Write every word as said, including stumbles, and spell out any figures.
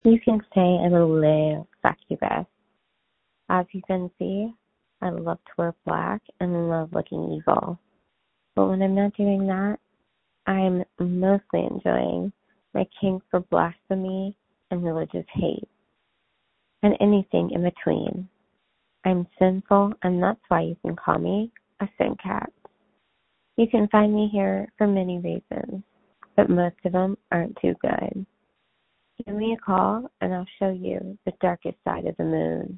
You can say I'm a little succubus. As you can see, I love to wear black and love looking evil. But when I'm not doing that, I'm mostly enjoying my kink for blasphemy and religious hate, and anything in between. I'm sinful, and that's why you can call me a sin cat. You can find me here for many reasons, but most of them aren't too good. Give me a call, and I'll show you the darkest side of the moon.